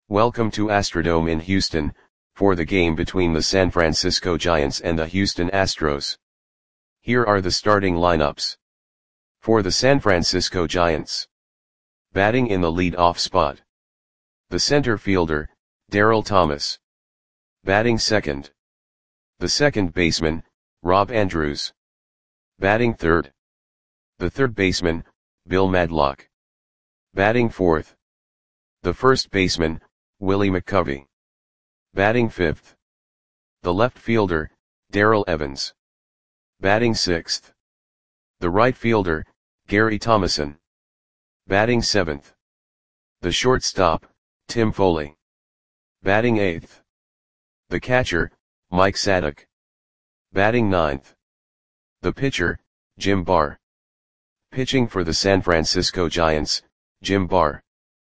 Welcome to Astrodome in Houston, for the game between the San Francisco Giants and the Houston Astros. Here are the starting lineups. For the San Francisco Giants. Batting in the lead-off spot. The center fielder, Darryl Thomas. Batting second. The second baseman, Rob Andrews. Batting third. The third baseman, Bill Madlock. Batting fourth. The first baseman, Willie McCovey. Batting fifth. The left fielder, Darrell Evans. Batting sixth. The right fielder, Gary Thomasson. Batting seventh. The shortstop, Tim Foley. Batting eighth. The catcher, Mike Sadek. Batting ninth. The pitcher, Jim Barr. Pitching for the San Francisco Giants, Jim Barr.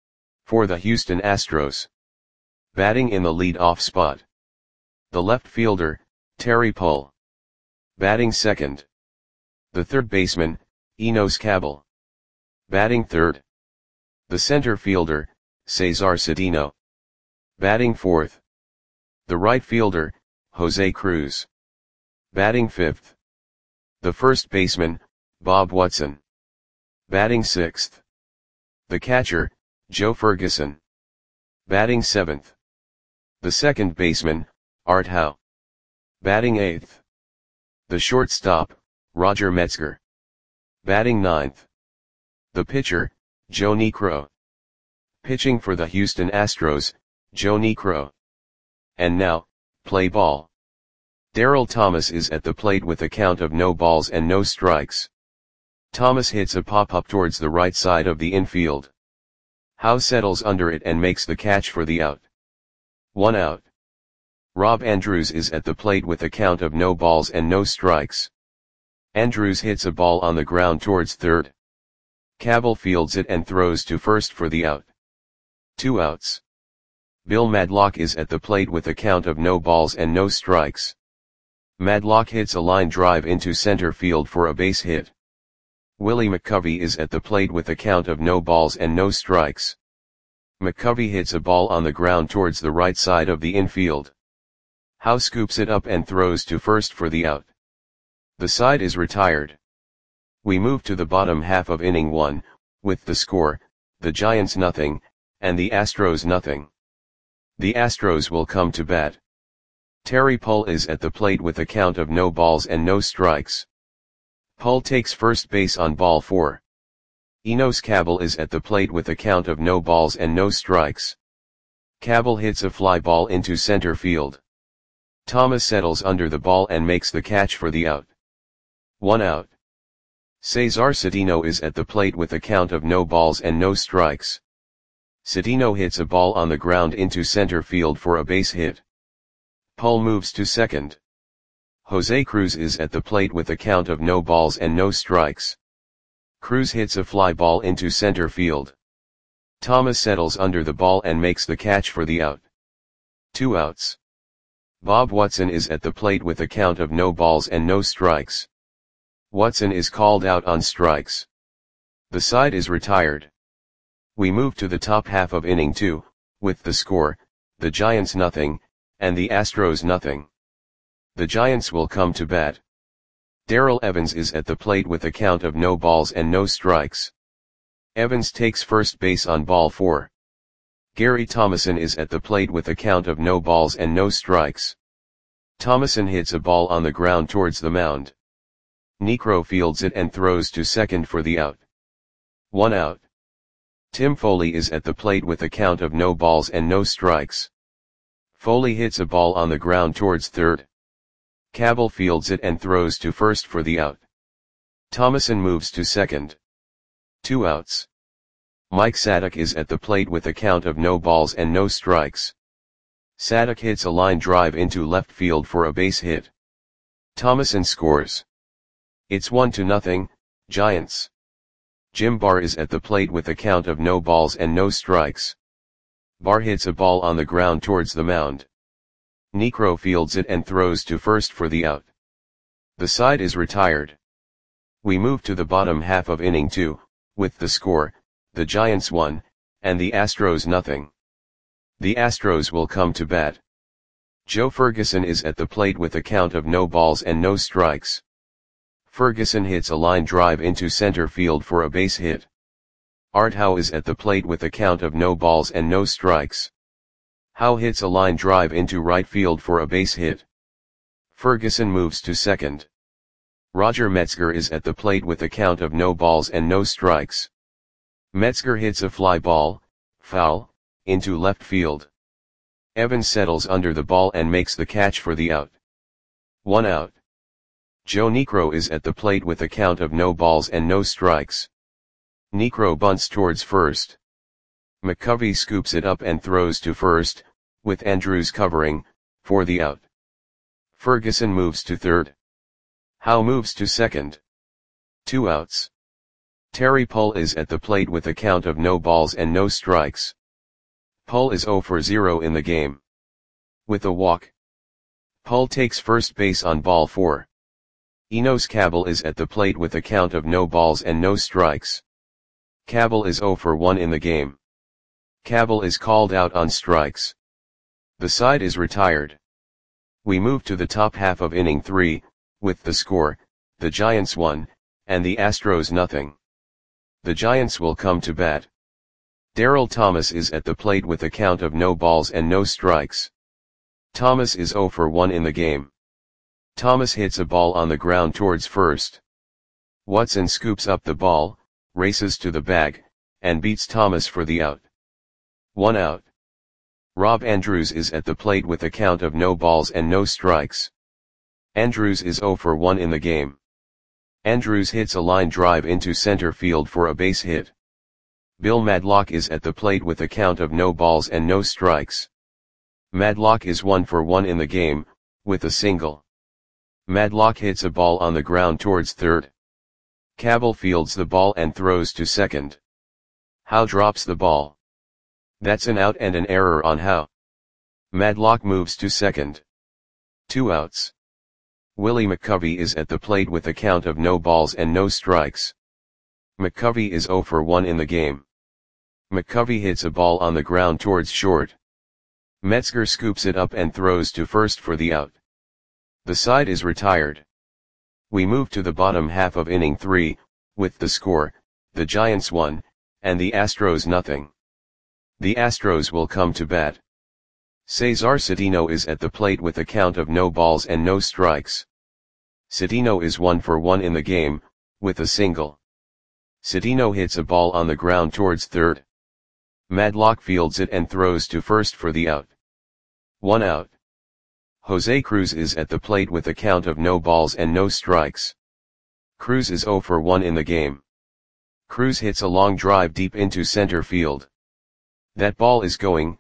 For the Houston Astros. Batting in the lead-off spot. The left fielder, Terry Pull. Batting second. The third baseman, Enos Cabell. Batting third. The center fielder, Cesar Cedeno. Batting fourth. The right fielder, Jose Cruz. Batting fifth. The first baseman, Bob Watson. Batting sixth. The catcher, Joe Ferguson. Batting seventh. The second baseman, Art Howe. Batting eighth. The shortstop, Roger Metzger. Batting ninth. The pitcher, Joe Niekro. Pitching for the Houston Astros, Joe Niekro. And now, play ball. Darryl Thomas is at the plate with a count of no balls and no strikes. Thomas hits a pop-up towards the right side of the infield. Howe settles under it and makes the catch for the out. 1 out. Rob Andrews is at the plate with a count of no balls and no strikes. Andrews hits a ball on the ground towards third. Cabell fields it and throws to first for the out. 2 outs. Bill Madlock is at the plate with a count of no balls and no strikes. Madlock hits a line drive into center field for a base hit. Willie McCovey is at the plate with a count of no balls and no strikes. McCovey hits a ball on the ground towards the right side of the infield. Howe scoops it up and throws to first for the out. The side is retired. We move to the bottom half of inning 1, with the score, the Giants nothing, and the Astros nothing. The Astros will come to bat. Terry Pull is at the plate with a count of no balls and no strikes. Pull takes first base on ball 4. Enos Cabell is at the plate with a count of no balls and no strikes. Cabell hits a fly ball into center field. Thomas settles under the ball and makes the catch for the out. 1 out. Cesar Cedeno is at the plate with a count of no balls and no strikes. Cedeno hits a ball on the ground into center field for a base hit. Pull moves to second. Jose Cruz is at the plate with a count of no balls and no strikes. Cruz hits a fly ball into center field. Thomas settles under the ball and makes the catch for the out. 2 outs. Bob Watson is at the plate with a count of no balls and no strikes. Watson is called out on strikes. The side is retired. We move to the top half of inning 2, with the score, the Giants nothing, and the Astros nothing. The Giants will come to bat. Darrell Evans is at the plate with a count of no balls and no strikes. Evans takes first base on ball 4. Gary Thomasson is at the plate with a count of no balls and no strikes. Thomasson hits a ball on the ground towards the mound. Niekro fields it and throws to second for the out. 1 out. Tim Foley is at the plate with a count of no balls and no strikes. Foley hits a ball on the ground towards third. Cabell fields it and throws to first for the out. Thomasson moves to second. 2 outs. Mike Sadek is at the plate with a count of no balls and no strikes. Sadek hits a line drive into left field for a base hit. Thomasson scores. It's 1-0, Giants. Jim Barr is at the plate with a count of no balls and no strikes. Barr hits a ball on the ground towards the mound. Niekro fields it and throws to first for the out. The side is retired. We move to the bottom half of inning 2, with the score, the Giants 1, and the Astros nothing. The Astros will come to bat. Joe Ferguson is at the plate with a count of no balls and no strikes. Ferguson hits a line drive into center field for a base hit. Art Howe is at the plate with a count of no balls and no strikes. Howe hits a line drive into right field for a base hit. Ferguson moves to second. Roger Metzger is at the plate with a count of no balls and no strikes. Metzger hits a fly ball, foul, into left field. Evans settles under the ball and makes the catch for the out. 1 out. Joe Niekro is at the plate with a count of no balls and no strikes. Niekro bunts towards first. McCovey scoops it up and throws to first, with Andrews covering, for the out. Ferguson moves to third. Howe moves to second. 2 outs. Terry Pull is at the plate with a count of no balls and no strikes. Pull is 0 for 0 in the game. With a walk. Pull takes first base on ball 4. Enos Cabell is at the plate with a count of no balls and no strikes. Cabell is 0 for 1 in the game. Cabell is called out on strikes. The side is retired. We move to the top half of inning 3, with the score, the Giants 1, and the Astros nothing. The Giants will come to bat. Darryl Thomas is at the plate with a count of no balls and no strikes. Thomas is 0 for 1 in the game. Thomas hits a ball on the ground towards first. Watson scoops up the ball, races to the bag, and beats Thomas for the out. 1 out. Rob Andrews is at the plate with a count of no balls and no strikes. Andrews is 0 for 1 in the game. Andrews hits a line drive into center field for a base hit. Bill Madlock is at the plate with a count of no balls and no strikes. Madlock is 1 for 1 in the game, with a single. Madlock hits a ball on the ground towards third. Cabell fields the ball and throws to second. Howe drops the ball. That's an out and an error on Howe. Madlock moves to second. 2 outs. Willie McCovey is at the plate with a count of no balls and no strikes. McCovey is 0 for 1 in the game. McCovey hits a ball on the ground towards short. Metzger scoops it up and throws to first for the out. The side is retired. We move to the bottom half of inning 3, with the score, the Giants 1, and the Astros nothing. The Astros will come to bat. Cesar Cedeno is at the plate with a count of no balls and no strikes. Cedeno is 1 for 1 in the game, with a single. Cedeno hits a ball on the ground towards third. Madlock fields it and throws to first for the out. 1 out. Jose Cruz is at the plate with a count of no balls and no strikes. Cruz is 0 for 1 in the game. Cruz hits a long drive deep into center field. That ball is going,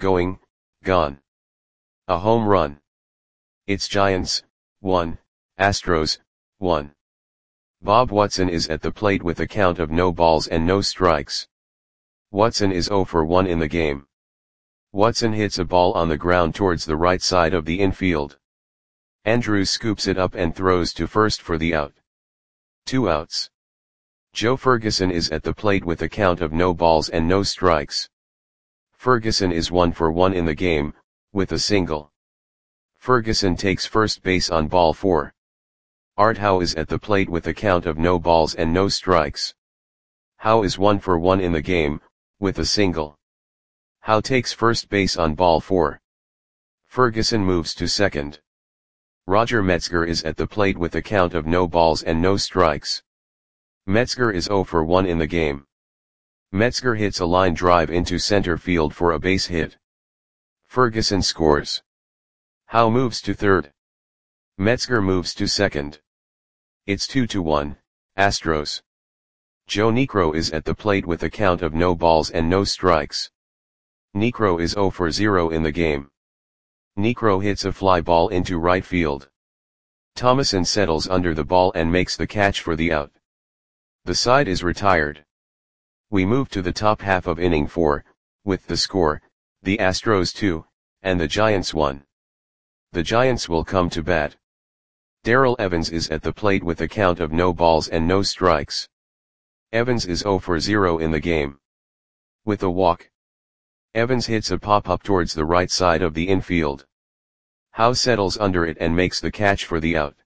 gone. A home run. It's Giants, 1, Astros, 1. Bob Watson is at the plate with a count of no balls and no strikes. Watson is 0 for 1 in the game. Watson hits a ball on the ground towards the right side of the infield. Andrews scoops it up and throws to first for the out. 2 outs. Joe Ferguson is at the plate with a count of no balls and no strikes. Ferguson is 1 for 1 in the game, with a single. Ferguson takes first base on ball 4. Art Howe is at the plate with a count of no balls and no strikes. Howe is 1 for 1 in the game, with a single. Howe takes first base on ball 4. Ferguson moves to second. Roger Metzger is at the plate with a count of no balls and no strikes. Metzger is 0 for 1 in the game. Metzger hits a line drive into center field for a base hit. Ferguson scores. Howe moves to third. Metzger moves to second. It's 2-1, Astros. Joe Niekro is at the plate with a count of no balls and no strikes. Niekro is 0 for 0 in the game. Niekro hits a fly ball into right field. Thomason settles under the ball and makes the catch for the out. The side is retired. We move to the top half of inning 4, with the score, the Astros 2, and the Giants 1. The Giants will come to bat. Darrell Evans is at the plate with a count of no balls and no strikes. Evans is 0 for 0 in the game. With a walk. Evans hits a pop-up towards the right side of the infield. Howe settles under it and makes the catch for the out.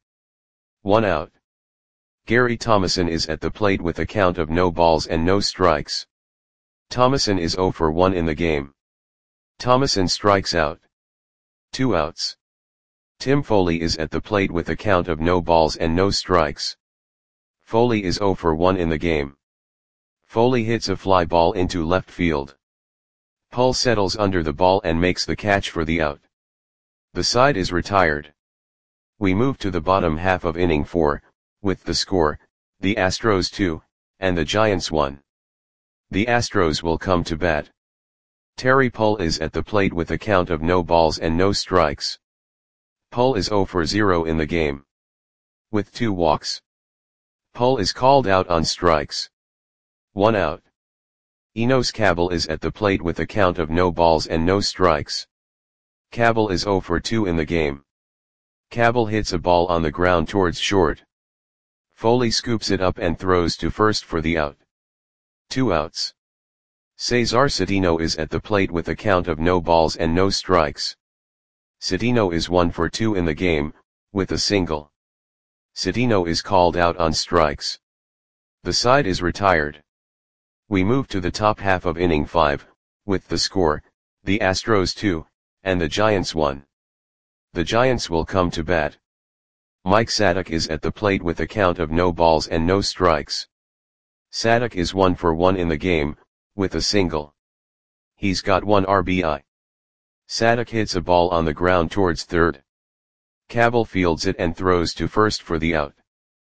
1 out. Gary Thomasson is at the plate with a count of no balls and no strikes. Thomasson is 0 for 1 in the game. Thomasson strikes out. 2 outs. Tim Foley is at the plate with a count of no balls and no strikes. Foley is 0 for 1 in the game. Foley hits a fly ball into left field. Pull settles under the ball and makes the catch for the out. The side is retired. We move to the bottom half of inning 4, with the score, the Astros 2, and the Giants 1. The Astros will come to bat. Terry Pull is at the plate with a count of no balls and no strikes. Pull is 0 for 0 in the game. With 2 walks. Pull is called out on strikes. 1 out. Enos Cabell is at the plate with a count of no balls and no strikes. Cabell is 0 for 2 in the game. Cabell hits a ball on the ground towards short. Foley scoops it up and throws to first for the out. 2 outs. Cesar Citino is at the plate with a count of no balls and no strikes. Citino is 1 for 2 in the game, with a single. Citino is called out on strikes. The side is retired. We move to the top half of inning 5, with the score, the Astros 2, and the Giants 1. The Giants will come to bat. Mike Sadek is at the plate with a count of no balls and no strikes. Sadek is 1 for 1 in the game, with a single. He's got 1 RBI. Sadek hits a ball on the ground towards third. Cabell fields it and throws to first for the out.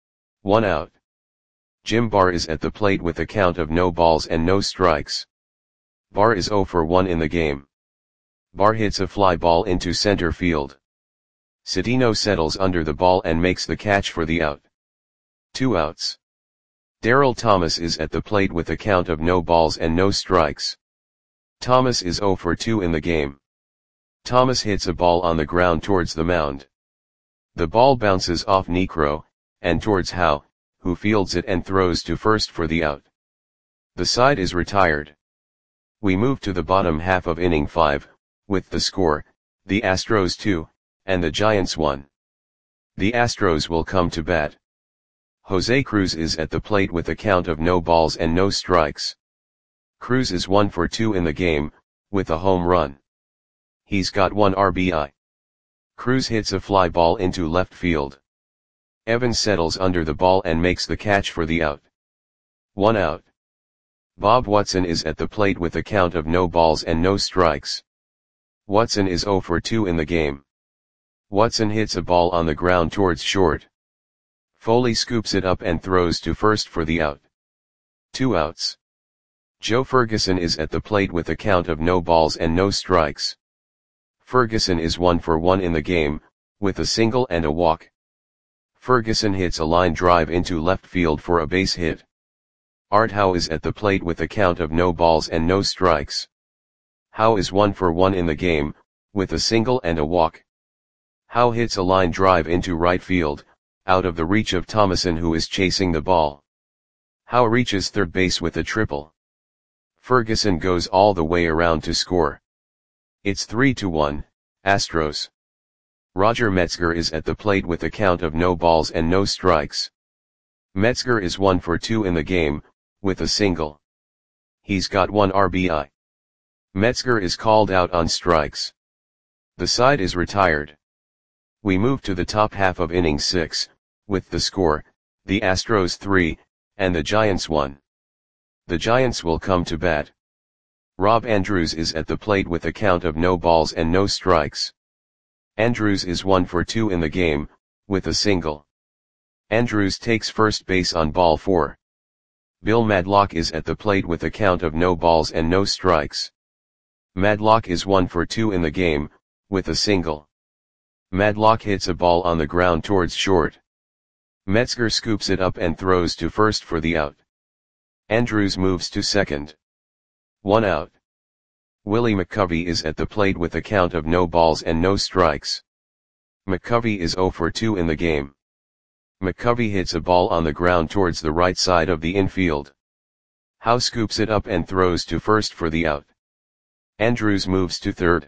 1 out. Jim Barr is at the plate with a count of no balls and no strikes. Barr is 0 for 1 in the game. Barr hits a fly ball into center field. Citino settles under the ball and makes the catch for the out. 2 outs. Darryl Thomas is at the plate with a count of no balls and no strikes. Thomas is 0 for 2 in the game. Thomas hits a ball on the ground towards the mound. The ball bounces off Necro, and towards Howe, who fields it and throws to first for the out. The side is retired. We move to the bottom half of inning 5, with the score, the Astros 2, and the Giants 1. The Astros will come to bat. Jose Cruz is at the plate with a count of no balls and no strikes. Cruz is 1 for 2 in the game, with a home run. He's got 1 RBI. Cruz hits a fly ball into left field. Evans settles under the ball and makes the catch for the out. 1 out. Bob Watson is at the plate with a count of no balls and no strikes. Watson is 0 for 2 in the game. Watson hits a ball on the ground towards short. Foley scoops it up and throws to first for the out. 2 outs. Joe Ferguson is at the plate with a count of no balls and no strikes. Ferguson is 1 for 1 in the game, with a single and a walk. Ferguson hits a line drive into left field for a base hit. Art Howe is at the plate with a count of no balls and no strikes. Howe is 1 for 1 in the game, with a single and a walk. Howe hits a line drive into right field, out of the reach of Thomasson, who is chasing the ball. Howe reaches third base with a triple. Ferguson goes all the way around to score. It's 3-1, Astros. Roger Metzger is at the plate with a count of no balls and no strikes. Metzger is 1 for 2 in the game, with a single. He's got 1 RBI. Metzger is called out on strikes. The side is retired. We move to the top half of inning 6, with the score, the Astros 3, and the Giants 1. The Giants will come to bat. Rob Andrews is at the plate with a count of no balls and no strikes. Andrews is 1 for 2 in the game, with a single. Andrews takes first base on ball 4. Bill Madlock is at the plate with a count of no balls and no strikes. Madlock is 1 for 2 in the game, with a single. Madlock hits a ball on the ground towards short. Metzger scoops it up and throws to first for the out. Andrews moves to second. 1 out. Willie McCovey is at the plate with a count of no balls and no strikes. McCovey is 0 for 2 in the game. McCovey hits a ball on the ground towards the right side of the infield. Howe scoops it up and throws to first for the out. Andrews moves to third.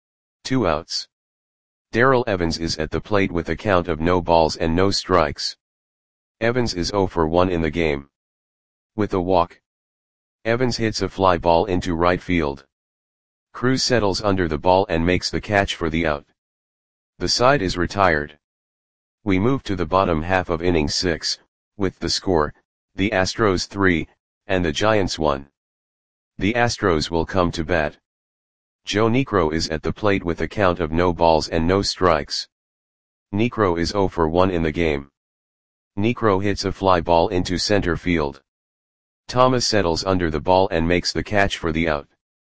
2 outs. Darrell Evans is at the plate with a count of no balls and no strikes. Evans is 0 for 1 in the game. With a walk, Evans hits a fly ball into right field. Cruz settles under the ball and makes the catch for the out. The side is retired. We move to the bottom half of inning 6, with the score, the Astros 3, and the Giants 1. The Astros will come to bat. Joe Niekro is at the plate with a count of no balls and no strikes. Niekro is 0 for 1 in the game. Niekro hits a fly ball into center field. Thomas settles under the ball and makes the catch for the out.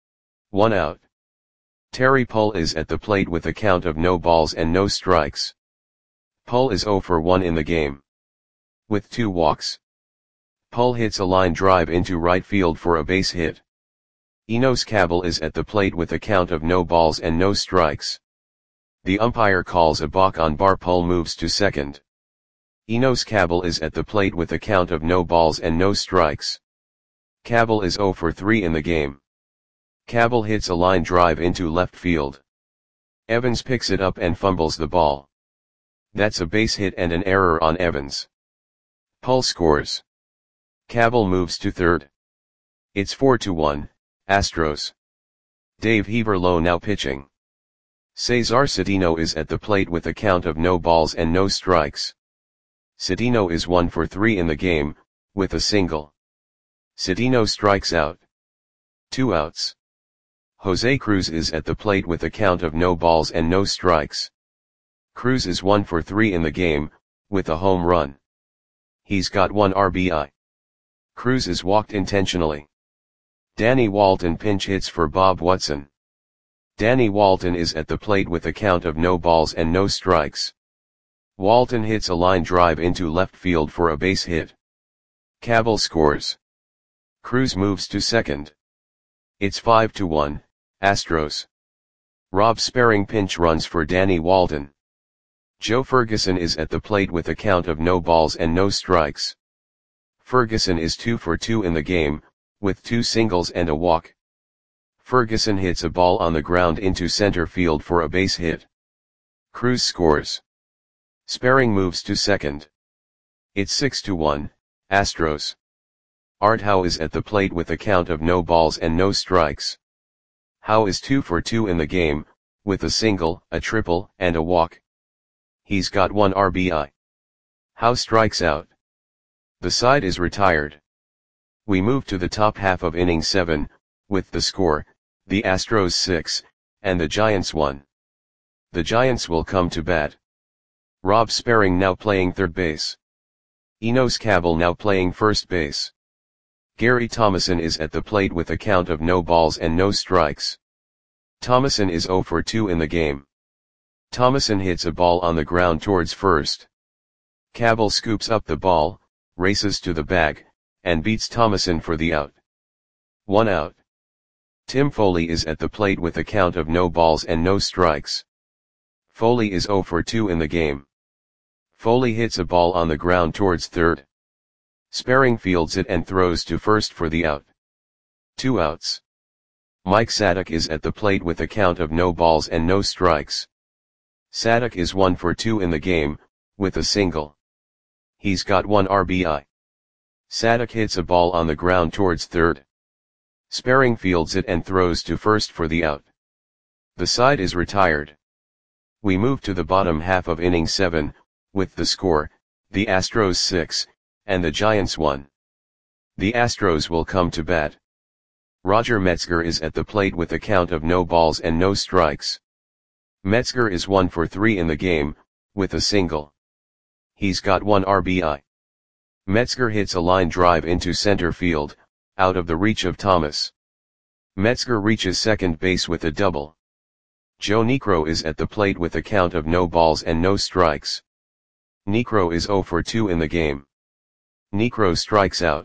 1 out. Terry Pull is at the plate with a count of no balls and no strikes. Pull is 0 for 1 in the game. With 2 walks, Pull hits a line drive into right field for a base hit. Enos Cabell is at the plate with a count of no balls and no strikes. The umpire calls a balk on Bar. Pull moves to second. Enos Cabell is at the plate with a count of no balls and no strikes. Cabell is 0 for 3 in the game. Cabell hits a line drive into left field. Evans picks it up and fumbles the ball. That's a base hit and an error on Evans. Pull scores. Cabell moves to third. It's 4-1, Astros. Dave Heaverlo now pitching. Cesar Cedeno is at the plate with a count of no balls and no strikes. Cedeno is 1 for 3 in the game, with a single. Cedeno strikes out. 2 outs. Jose Cruz is at the plate with a count of no balls and no strikes. Cruz is 1 for 3 in the game, with a home run. He's got 1 RBI. Cruz is walked intentionally. Danny Walton pinch hits for Bob Watson. Danny Walton is at the plate with a count of no balls and no strikes. Walton hits a line drive into left field for a base hit. Cabell scores. Cruz moves to second. It's 5-1, Astros. Rob Sparring pinch runs for Danny Walton. Joe Ferguson is at the plate with a count of no balls and no strikes. Ferguson is 2 for 2 in the game, with 2 singles and a walk. Ferguson hits a ball on the ground into center field for a base hit. Cruz scores. Sparring moves to second. It's 6-1, Astros. Art Howe is at the plate with a count of no balls and no strikes. Howe is 2 for 2 in the game, with a single, a triple, and a walk. He's got 1 RBI. Howe strikes out. The side is retired. We move to the top half of inning 7, with the score, the Astros 6, and the Giants 1. The Giants will come to bat. Rob Sparring now playing third base. Enos Cabell now playing first base. Gary Thomason is at the plate with a count of no balls and no strikes. Thomason is 0 for 2 in the game. Thomason hits a ball on the ground towards first. Cabell scoops up the ball, races to the bag, and beats Thomason for the out. 1 out. Tim Foley is at the plate with a count of no balls and no strikes. Foley is 0 for 2 in the game. Foley hits a ball on the ground towards third. Sparring fields it and throws to first for the out. 2 outs. Mike Sadek is at the plate with a count of no balls and no strikes. Sadek is 1 for 2 in the game, with a single. He's got 1 RBI. Sadek hits a ball on the ground towards third. Sparring fields it and throws to first for the out. The side is retired. We move to the bottom half of inning 7, with the score, the Astros 6, and the Giants 1. The Astros will come to bat. Roger Metzger is at the plate with a count of no balls and no strikes. Metzger is 1 for 3 in the game, with a single. He's got 1 RBI. Metzger hits a line drive into center field, out of the reach of Thomas. Metzger reaches second base with a double. Joe Niekro is at the plate with a count of no balls and no strikes. Niekro is 0 for 2 in the game. Niekro strikes out.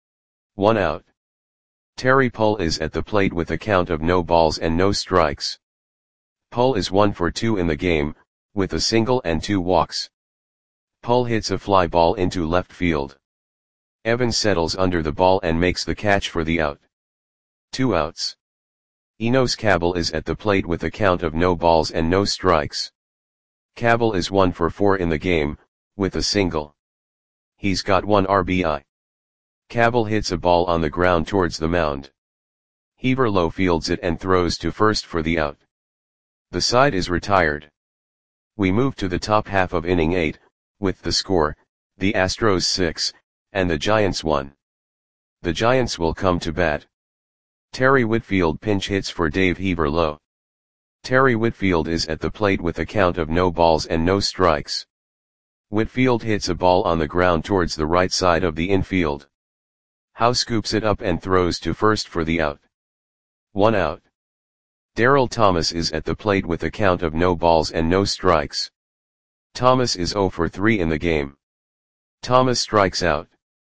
1 out. Terry Pull is at the plate with a count of no balls and no strikes. Pull is 1 for 2 in the game, with a single and 2 walks. Pull hits a fly ball into left field. Evans settles under the ball and makes the catch for the out. 2 outs. Enos Cabell is at the plate with a count of no balls and no strikes. Cabell is 1 for 4 in the game, with a single. He's got 1 RBI. Cabell hits a ball on the ground towards the mound. Heaverlo fields it and throws to first for the out. The side is retired. We move to the top half of inning 8, with the score, the Astros 6, and the Giants 1. The Giants will come to bat. Terry Whitfield pinch hits for Dave Heaverlo. Terry Whitfield is at the plate with a count of no balls and no strikes. Whitfield hits a ball on the ground towards the right side of the infield. Howe scoops it up and throws to first for the out. 1 out. Darryl Thomas is at the plate with a count of no balls and no strikes. Thomas is 0 for 3 in the game. Thomas strikes out.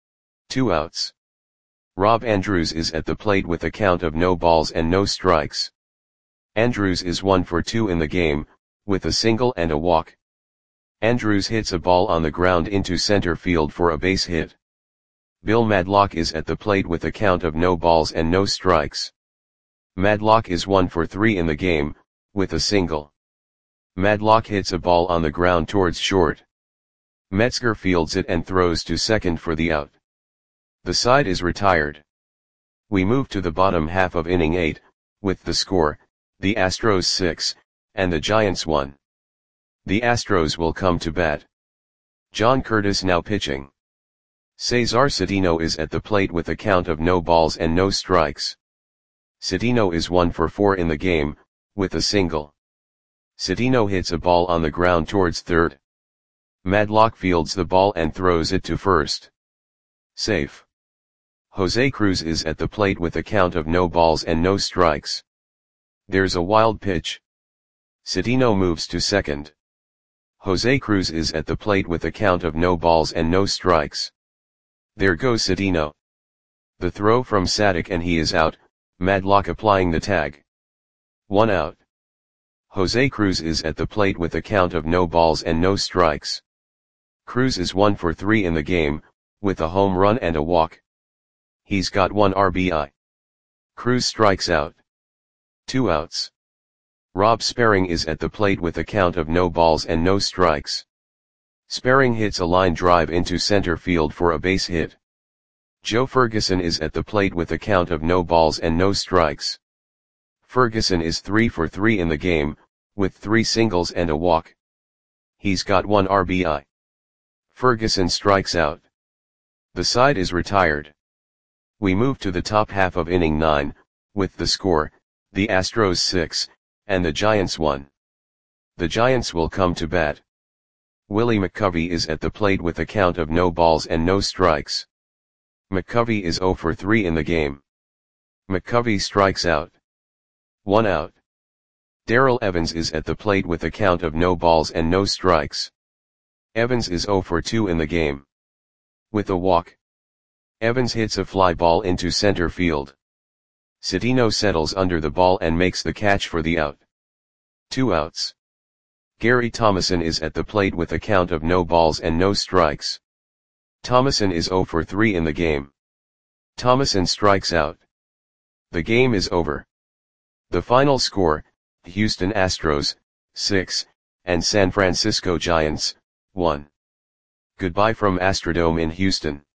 2 outs. Rob Andrews is at the plate with a count of no balls and no strikes. Andrews is 1 for 2 in the game, with a single and a walk. Andrews hits a ball on the ground into center field for a base hit. Bill Madlock is at the plate with a count of no balls and no strikes. Madlock is 1 for 3 in the game, with a single. Madlock hits a ball on the ground towards short. Metzger fields it and throws to second for the out. The side is retired. We move to the bottom half of inning 8, with the score, the Astros 6, and the Giants 1. The Astros will come to bat. John Curtis now pitching. Cesar Cedeno is at the plate with a count of no balls and no strikes. Cedeno is 1 for 4 in the game, with a single. Cedeno hits a ball on the ground towards third. Madlock fields the ball and throws it to first. Safe. Jose Cruz is at the plate with a count of no balls and no strikes. There's a wild pitch. Cedeno moves to second. Jose Cruz is at the plate with a count of no balls and no strikes. There goes Cedeno. The throw from Sadek and he is out, Madlock applying the tag. 1 out. Jose Cruz is at the plate with a count of no balls and no strikes. Cruz is 1 for 3 in the game, with a home run and a walk. He's got 1 RBI. Cruz strikes out. 2 outs. Rob Sparring is at the plate with a count of no balls and no strikes. Sparring hits a line drive into center field for a base hit. Joe Ferguson is at the plate with a count of no balls and no strikes. Ferguson is 3 for 3 in the game, with 3 singles and a walk. He's got 1 RBI. Ferguson strikes out. The side is retired. We move to the top half of inning 9, with the score, the Astros 6, and the Giants 1. The Giants will come to bat. Willie McCovey is at the plate with a count of no balls and no strikes. McCovey is 0 for 3 in the game. McCovey strikes out. 1 out. Darrell Evans is at the plate with a count of no balls and no strikes. Evans is 0 for 2 in the game. With a walk. Evans hits a fly ball into center field. Cedeno settles under the ball and makes the catch for the out. 2 outs. Gary Thomason is at the plate with a count of no balls and no strikes. Thomason is 0 for 3 in the game. Thomason strikes out. The game is over. The final score, Houston Astros, 6, and San Francisco Giants, 1. Goodbye from Astrodome in Houston.